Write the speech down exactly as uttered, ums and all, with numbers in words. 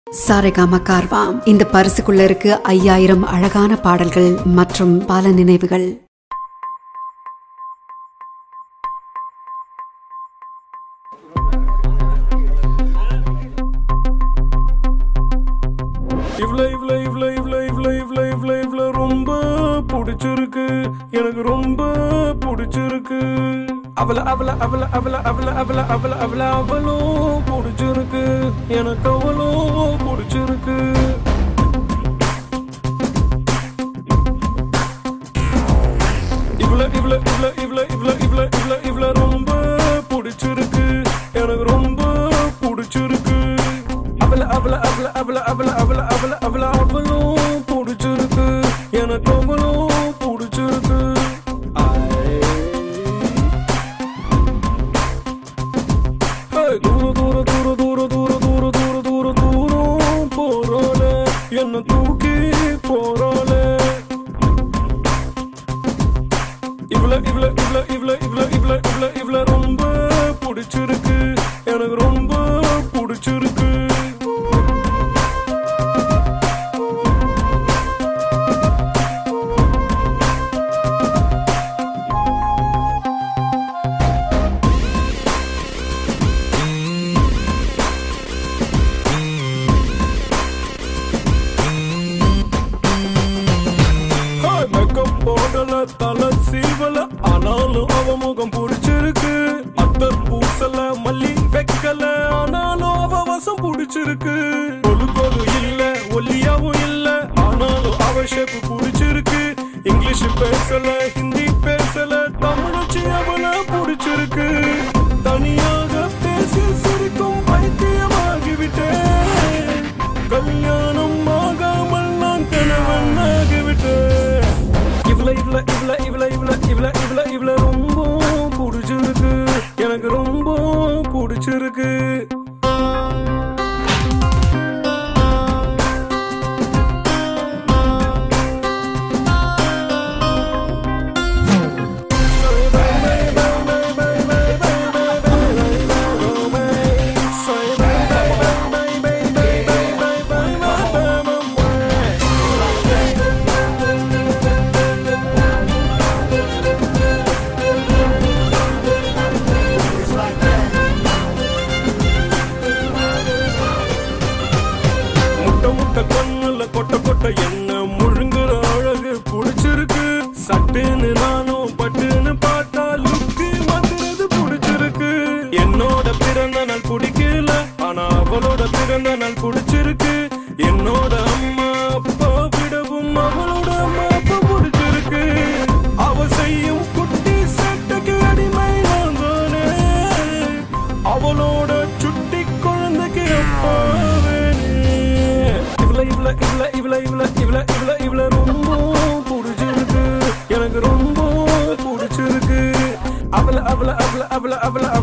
சாரேகாமா கார்வாம். இந்த பரிசுக்குள்ள இருக்கு ஐயாயிரம் அழகான பாடல்கள் மற்றும் பல நினைவுகள். இவ்ளோ இவ்ளோ இவ்ளோ இவ்ளோ இவ்ளோ இவ்ளோ இவ்ளோ இவ்ளோ ரொம்ப பிடிச்சிருக்கு, எனக்கு ரொம்ப பிடிச்சிருக்கு. அவள அவள அவள அவள அவள அவள அவள அவள அவளும் பிடிச்சிருக்கு, எனக்கு அவளும் பிடிச்சிருக்கு. இவ்ளோ இவ்ளோ இவ்ளோ இவ்ளோ இவ்ளோ இவ்ளோ இவ்ளோ இவ்ளோ ரொம்ப பிடிச்சிருக்கு, எனக்கு ரொம்ப பிடிச்சிருக்கு. அவள அவள அவள அவள அவள அவள அவள அவள அவளும் பிடிச்சிருக்கு, எனக்கு அவளும் பிடிச்சிருக்கு. தூர தூர தூர தூர தூர தூர தூர தூர தூரம் போறாள, என்ன தூக்கி போறாள. இவ்ளோ இவ்ளோ இவ்ளோ இவ்ளோ இவ்ளோ இவ்ளோ இவ்ளோ இவ்ளோ ரொம்ப பிடிச்சிருக்கு, எனக்கு ரொம்ப பிடிச்சிருக்கு. போடல தலை சீவல, ஆனாலும் அவ முகம் பிடிச்சிருக்கு. அத்தர் பூசல மல்லி வைக்கல, ஆனாலும் அவ வசம் பிடிச்சிருக்கு. கொலு கொலு இல்ல ஒல்லியாவும் இல்ல, ஆனாலும் அவ ஷேப்பு பிடிச்சிருக்கு. இங்கிலீஷ் பேசல ஹிந்தி பேசல, தமிழச்சி அவள பிடிச்சிருக்கு. தனியாக பேசி சிரிக்கும் பைத்தியமாகிவிட்டேன், கல்யாணம் ஆகாமல் நான் கணவன் ஆகிவிட்டேன். இவ்ளோ இவ்ளோ இவ்ளோ இவ்ளோ இவ்ளோ இவ்ளோ இவ்ளோ இவ்ளோ ரொம்ப பிடிச்சிருக்கு, எனக்கு ரொம்ப பிடிச்சிருக்கு. கண்ணுல கொட்ட கொட்ட என்ன முழுங்குற அழகு பிடிச்சிருக்கு. சட்டுன்னு நானும் பட்டுன்னு பார்த்தா லுக்கு மாத்துறது பிடிச்சிருக்கு. என்னோட பிறந்த நாள் பிடிக்கல, ஆனா அவளோட பிறந்த நாள் பிடிச்சிருக்கு. என்னோட அம்மா அப்பா விடவும் அவளோட அம்மா அப்பா பிடிச்சிருக்கு. அவ செய்யும் குட்டி சட்டைக்கு அடிமை நான் தானே, அவளோட சுட்டி குழந்தைக்கு அப்பாவே. இவ்ளோ இவ்ளோ இவ்ளோ இவ்ளோ இவ்ளோ இவ்ளோ இவ்ளோ இவ்ளோ ரொம்ப பிடிச்சிருக்கு, எனக்கு ரொம்ப பிடிச்சிருக்கு. அவள அவள அவள அவள அவள